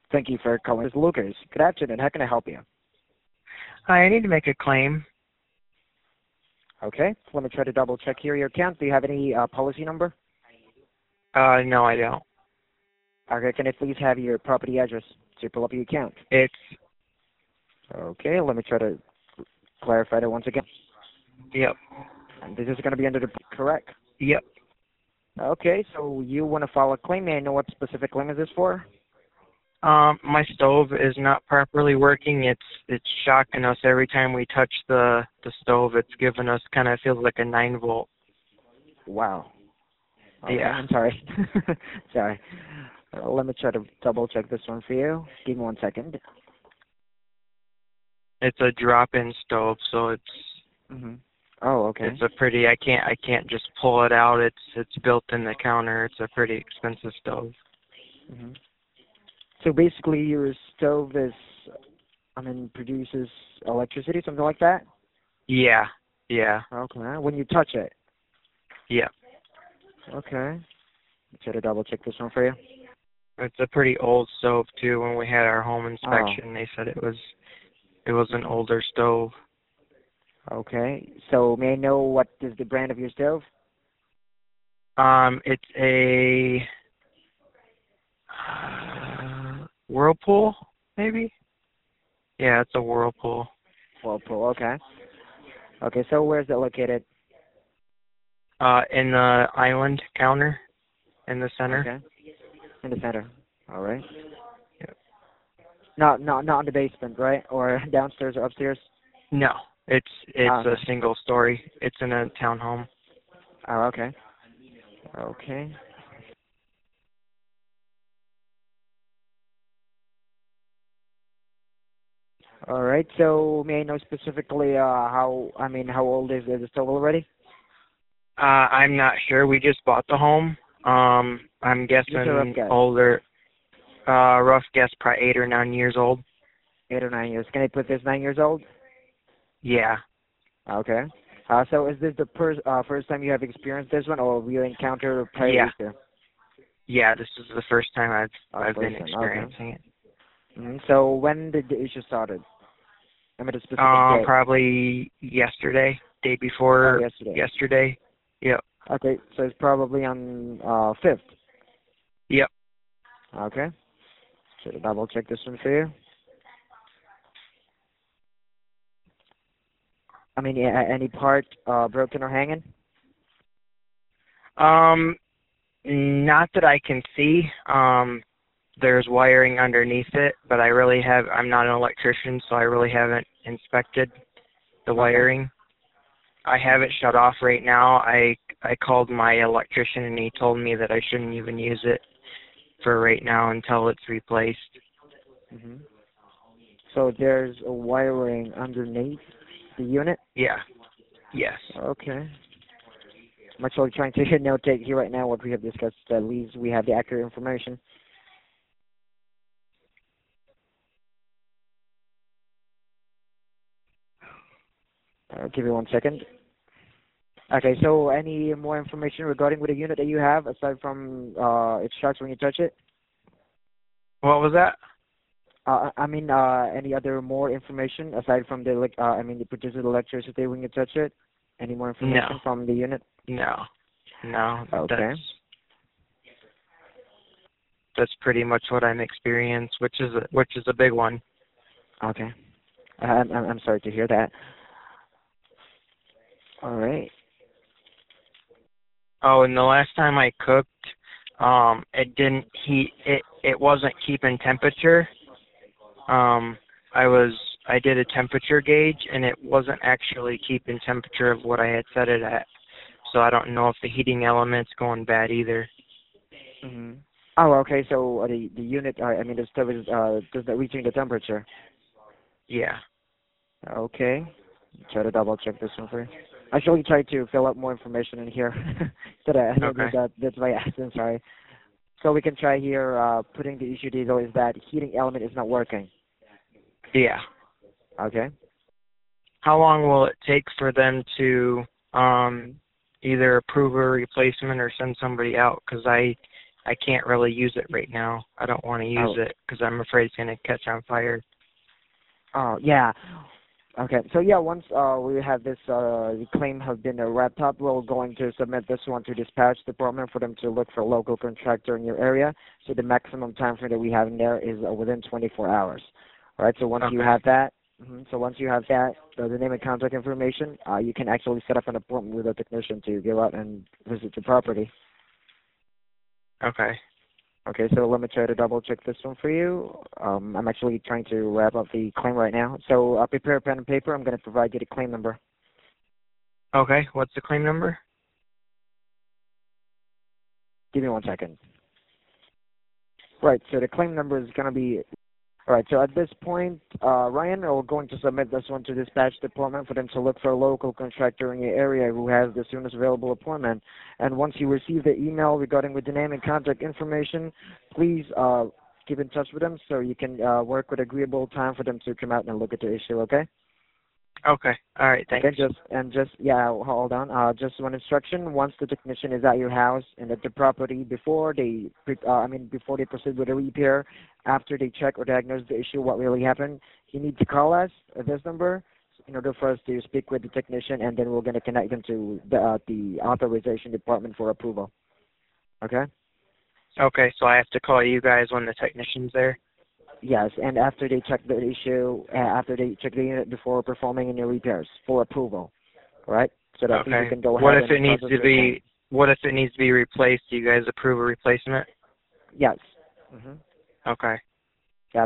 Thank you for calling. This is Lucas. Good afternoon. How can I help you? Hi, I need to make a claim. Okay. Let me try to double check here your account. Do you have any policy number? No, I don't. Okay. Can I please have your property address to pull up your account? It's, Okay. Let me try to clarify that once again. yep, And this is going to be under the correct. yep. Okay. So you want to file a claim? May I know what specific claim is this for? My stove is not properly working. It's shocking us every time we touch the stove. It's giving us kind of feels like a 9 volt. Wow. Okay, Yeah. I'm sorry. Sorry. Let me try to double check this one for you. Give me 1 second. It's a drop-in stove, so Mm-hmm. Oh, okay. it's a pretty. I can't just pull it out. It's built in the counter. It's a pretty expensive stove. Mm-hmm. So basically, your stove is, produces electricity, something like that? Yeah, yeah, Okay. When you touch it. yeah. Okay. Try to double check this one for you. It's a pretty old stove too. When we had our home inspection, they said it was an older stove. Okay. So may I know what is the brand of your stove? It's a Whirlpool, maybe? Yeah, it's a Whirlpool. Whirlpool. Okay. Okay. So where is it located? In the island counter in the center. Okay. In the center. All right. Yep. Not in the basement, right? Or downstairs or upstairs? No, it's Okay. a single story. It's in a townhome. Oh, okay. Okay. All right. So may I know specifically how old is the stove already? I'm not sure. We just bought the home. I'm Just a rough guessing guess. older. Rough guess, probably 8 or 9 years old. 8 or 9 years. Can I put this 9 years old? Yeah. Okay. So is this the first time you have experienced this one, or you encountered Yeah. previously? Yeah. This is the first time I've been First time. experiencing it. Okay. So when did the issue started? I mean, the specific date. Probably yesterday, day Oh, before yesterday. yesterday. Yep. Okay. So it's probably on 5th. Yep. Okay. Should double check this one for you. I mean, any part broken or hanging? Not that I can see. There's wiring underneath it, but I'm not an electrician, so I really haven't inspected the wiring. I have it shut off right now. I called my electrician and he told me that I shouldn't even use it for right now until it's replaced. Mm-hmm. So there's a wiring underneath the unit? Yeah. Yes. Okay. I'm actually trying to notate here right now what we have discussed. At least we have the accurate information. Give me 1 second. Okay, so any more information regarding with the unit that you have, aside from it shocks when you touch it? What was that? Any other more information aside from it produces electricity when you touch it? Any more information No. from the unit? No. No. Okay. That's pretty much what I'm experiencing, which is a big one. Okay. I'm sorry to hear that. All right. Oh, and the last time I cooked, it didn't heat. It wasn't keeping temperature. I did a temperature gauge, and it wasn't actually keeping temperature of what I had set it at. So I don't know if the heating element's going bad either. Mm-hmm. Oh, okay. So the unit, the stove is does not reaching the temperature. Yeah. Okay. Try to double check this one for you. Actually, try to fill out more information in here. Okay. That's why I asked. I'm sorry. So we can try here. Putting the issue detail is that heating element is not working. Yeah. Okay. How long will it take for them to either approve a replacement or send somebody out? Because I I can't really use it right now. I don't want to use it because I'm afraid it's going to catch on fire. Oh, yeah. Okay, so yeah, once we have this the claim has been wrapped up, we're going to submit this one to dispatch department for them to look for a local contractor in your area. So the maximum time frame that we have in there is within 24 hours. All right, so once you have that, the name and contact information, you can actually set up an appointment with a technician to go out and visit the property. Okay. Okay, so let me try to double check this one for you. I'm actually trying to wrap up the claim right now. So prepare a pen and paper. I'm going to provide you the claim number. Okay, what's the claim number? Give me 1 second. Right, so the claim number is going to be... All right, so at this point, Ryan, we're going to submit this one to dispatch department for them to look for a local contractor in your area who has the soonest available appointment. And once you receive the email regarding with the name and contact information, please keep in touch with them so you can work with agreeable time for them to come out and look at the issue, okay? Okay, all right, thanks. Okay, hold on. Just one instruction. Once the technician is at your house and at the property, before they proceed with a repair, after they check or diagnose the issue, what really happened, you need to call us at this number in order for us to speak with the technician, and then we're going to connect them to the authorization department for approval. Okay? Okay, so I have to call you guys when the technician's there? Yes, and after they check the issue, after they check the unit before performing any repairs for approval, all right? So that people can go ahead What if and it needs to be? What if it needs to be replaced? Do you guys approve a replacement? Yes. Okay. Yeah,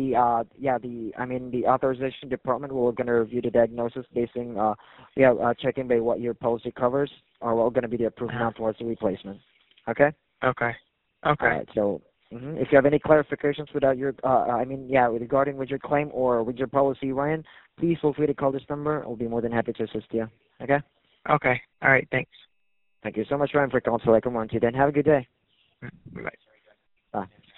the authorization department will going to review the diagnosis basing, checking by what your policy covers, or what going to be the approved amount towards the replacement. Okay. Okay. All right. So. If you have any clarifications without your, regarding with your claim or with your policy, Ryan, please feel free to call this number. I'll be more than happy to assist you. Okay? Okay. All right. Thanks. Thank you so much, Ryan, for calling Select Warranty. Then have a good day. Bye. Bye.